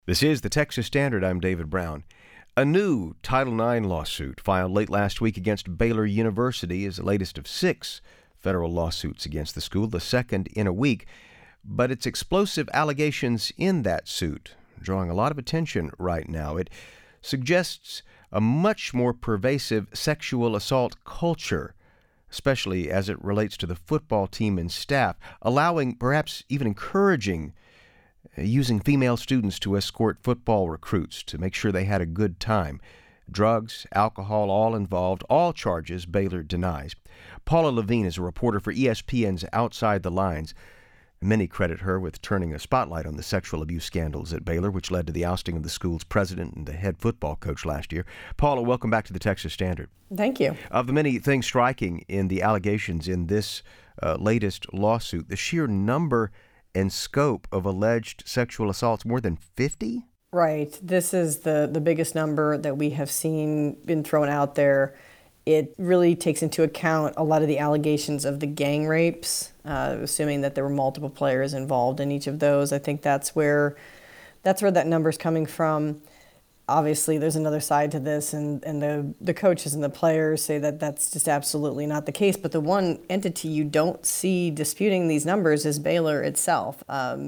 This is the Texas Standard. I'm David Brown. A new Title IX lawsuit filed late last week against Baylor University is the latest of 6 federal lawsuits against the school, the second in a week. But it's explosive allegations in that suit, drawing a lot of attention right now. It suggests a much more pervasive sexual assault culture, especially as it relates to the football team and staff, allowing, perhaps even encouraging, using female students to escort football recruits to make sure they had a good time. Drugs, alcohol, all involved, all charges Baylor denies. Paula Levine is a reporter for ESPN's Outside the Lines. Many credit her with turning a spotlight on the sexual abuse scandals at Baylor, which led to the ousting of the school's president and the head football coach last year. Paula, welcome back to the Texas Standard. Thank you. Of the many things striking in the allegations in this latest lawsuit, the sheer number and scope of alleged sexual assaults, more than 50? Right. This is the biggest number that we have seen been thrown out there. It really takes into account a lot of the allegations of the gang rapes, assuming that there were multiple players involved in each of those. I think that's where that number's coming from. Obviously, there's another side to this, and the coaches and the players say that that's just absolutely not the case. But the one entity you don't see disputing these numbers is Baylor itself.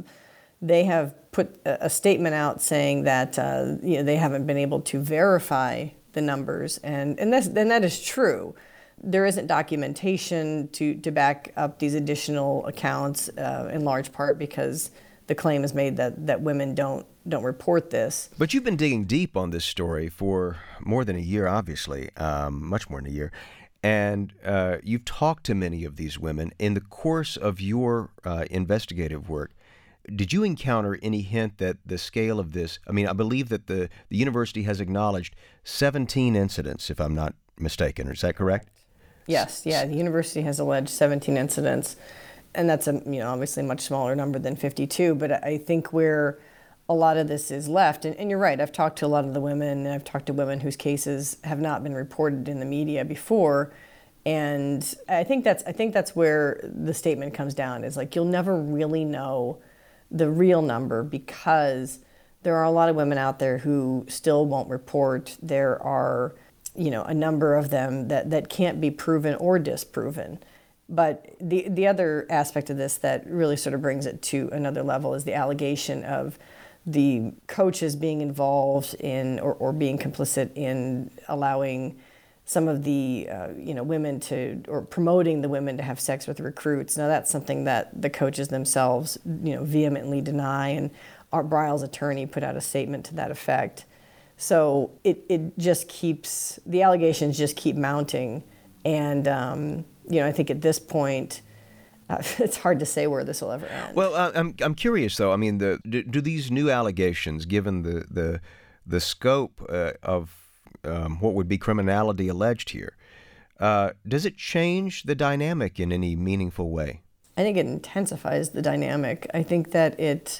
They have put a statement out saying that they haven't been able to verify the numbers, and that is true. There isn't documentation to back up these additional accounts, in large part because the claim is made that women don't report this. But you've been digging deep on this story for more than a year, obviously, much more than a year. And you've talked to many of these women. In the course of your investigative work, did you encounter any hint that the scale of this, I believe that the university has acknowledged 17 incidents, if I'm not mistaken. Is that correct? Yes, the university has alleged 17 incidents. And that's obviously a much smaller number than 52, but I think where a lot of this is left, and you're right, I've talked to a lot of the women, and I've talked to women whose cases have not been reported in the media before, and I think that's where the statement comes down, is like you'll never really know the real number because there are a lot of women out there who still won't report. There are a number of them that can't be proven or disproven. But the other aspect of this that really sort of brings it to another level is the allegation of the coaches being involved in or being complicit in allowing some of the women to, or promoting the women to have sex with recruits. Now that's something that the coaches themselves vehemently deny, and Art Briles' attorney put out a statement to that effect. So it just keeps, the allegations just keep mounting, and I think at this point, it's hard to say where this will ever end. Well, I'm curious though. Do these new allegations, given the scope of what would be criminality alleged here, does it change the dynamic in any meaningful way? I think it intensifies the dynamic. I think it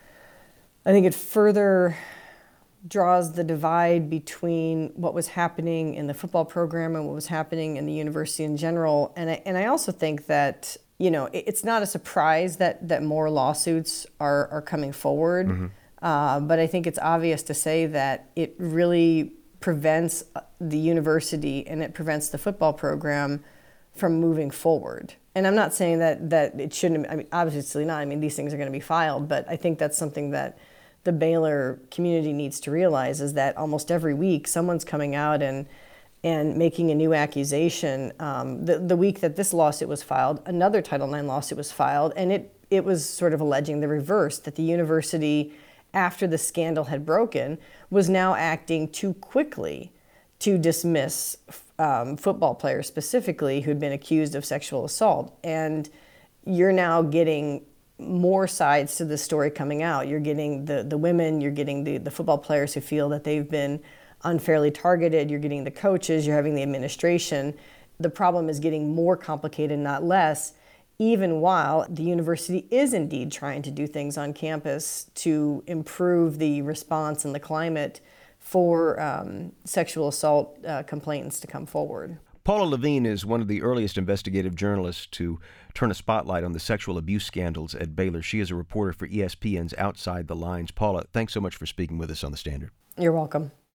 further draws the divide between what was happening in the football program and what was happening in the university in general. And I also think that, it's not a surprise that more lawsuits are coming forward. Mm-hmm. But I think it's obvious to say that it really prevents the university and it prevents the football program from moving forward. And I'm not saying that it shouldn't, obviously not. These things are going to be filed, but I think that's something that the Baylor community needs to realize, is that almost every week someone's coming out and making a new accusation. The week that this lawsuit was filed, another Title IX lawsuit was filed, and it was sort of alleging the reverse, that the university, after the scandal had broken, was now acting too quickly to dismiss football players specifically who'd been accused of sexual assault. And you're now getting more sides to the story coming out. You're getting the women, you're getting the football players who feel that they've been unfairly targeted, you're getting the coaches, you're having the administration. The problem is getting more complicated, not less, even while the university is indeed trying to do things on campus to improve the response and the climate for sexual assault complainants to come forward. Paula Levine is one of the earliest investigative journalists to turn a spotlight on the sexual abuse scandals at Baylor. She is a reporter for ESPN's Outside the Lines. Paula, thanks so much for speaking with us on The Standard. You're welcome.